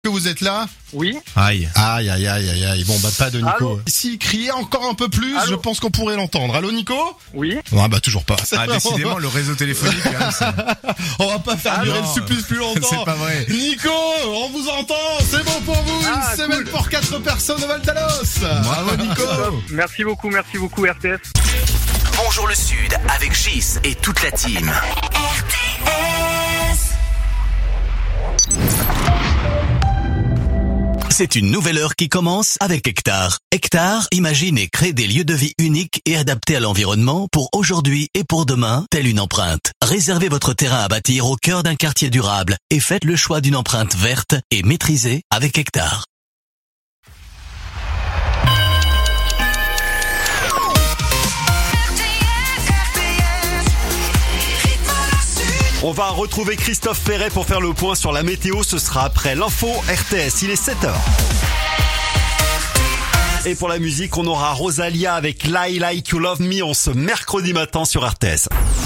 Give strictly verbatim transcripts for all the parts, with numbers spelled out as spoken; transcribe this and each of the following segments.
Que vous êtes là? Oui. Aïe, aïe, aïe, aïe, aïe, aïe. Bon, bah pas de Nico. Allô. S'il criait encore un peu plus, Allô. je pense qu'on pourrait l'entendre. Allô, Nico? Oui. Ah bah toujours pas. Ah, décidément, le réseau téléphonique, hein, c'est... On va pas faire Ah durer non. le supplice plus longtemps. C'est pas vrai. Nico, on vous entend. C'est bon pour vous. Ah, Une semaine cool. pour quatre personnes au Val d'Alos. Bravo, Nico. Merci beaucoup, merci beaucoup R T S. Bonjour le Sud avec Gis et toute la team. R T S. C'est une nouvelle heure qui commence avec Hectare. Hectare imagine et crée des lieux de vie uniques et adaptés à l'environnement pour aujourd'hui et pour demain, telle une empreinte. Réservez votre terrain à bâtir au cœur d'un quartier durable et faites le choix d'une empreinte verte et maîtrisée avec Hectare. On va retrouver Christophe Perret pour faire le point sur la météo. Ce sera après l'info R T S. Il est sept heures. Et pour la musique, on aura Rosalia avec Lie Like You Love Me en ce mercredi matin sur R T S.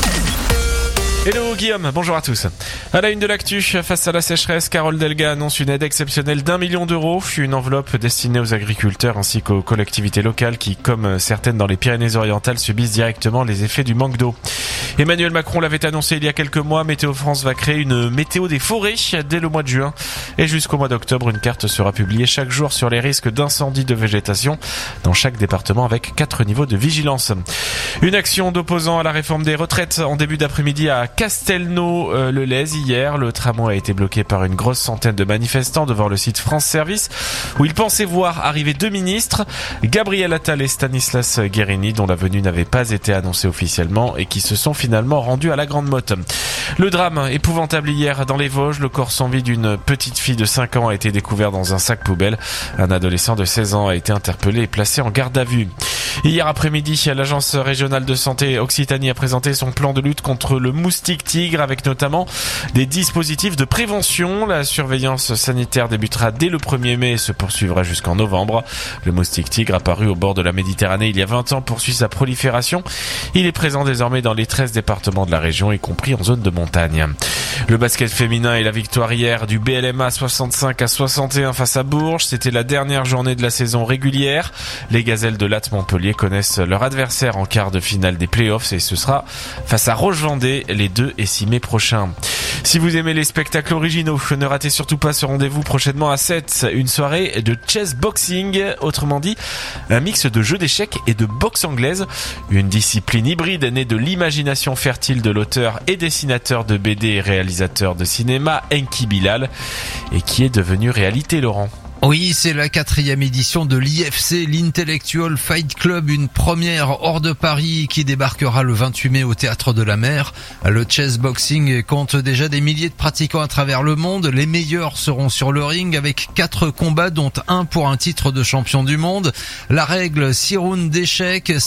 Hello Guillaume, bonjour à tous. À la une de l'actu, face à la sécheresse, Carole Delga annonce une aide exceptionnelle d'un million d'euros, une enveloppe destinée aux agriculteurs ainsi qu'aux collectivités locales qui, comme certaines dans les Pyrénées-Orientales, subissent directement les effets du manque d'eau. Emmanuel Macron l'avait annoncé il y a quelques mois, Météo France va créer une météo des forêts dès le mois de juin. Et jusqu'au mois d'octobre, une carte sera publiée chaque jour sur les risques d'incendie de végétation dans chaque département avec quatre niveaux de vigilance. Une action d'opposants à la réforme des retraites en début d'après-midi à Castelnau-le-Lez hier. Le tramway a été bloqué par une grosse centaine de manifestants devant le site France Service où ils pensaient voir arriver deux ministres, Gabriel Attal et Stanislas Guerini, dont la venue n'avait pas été annoncée officiellement et qui se sont finalement rendus à la Grande Motte. Le drame épouvantable hier dans les Vosges, le corps sans vie d'une petite fille de cinq ans a été découvert dans un sac poubelle. Un adolescent de seize ans a été interpellé et placé en garde à vue. Hier après-midi, l'agence régionale de santé Occitanie a présenté son plan de lutte contre le moustique tigre avec notamment des dispositifs de prévention. La surveillance sanitaire débutera dès le premier mai et se poursuivra jusqu'en novembre. Le moustique tigre, apparu au bord de la Méditerranée il y a vingt ans, poursuit sa prolifération. Il est présent désormais dans les treize départements de la région, y compris en zone de montagne. Le basket féminin et la victoire hier du B L M A soixante-cinq à soixante et un face à Bourges. C'était la dernière journée de la saison régulière. Les gazelles de Latte Montpellier connaissent leur adversaire en quart de finale des playoffs et ce sera face à Roche-Vendée les deux et six mai prochains. Si vous aimez les spectacles originaux, ne ratez surtout pas ce rendez-vous prochainement à sept, une soirée de chess boxing, autrement dit un mix de jeux d'échecs et de boxe anglaise, une discipline hybride née de l'imagination fertile de l'auteur et dessinateur de B D et réalisateur de cinéma Enki Bilal et qui est devenue réalité, Laurent. Oui, c'est la quatrième édition de l'I F C, l'Intellectual Fight Club, une première hors de Paris qui débarquera le vingt-huit mai au Théâtre de la Mer. Le chess boxing compte déjà des milliers de pratiquants à travers le monde. Les meilleurs seront sur le ring avec quatre combats dont un pour un titre de champion du monde. La règle, six rounds d'échecs,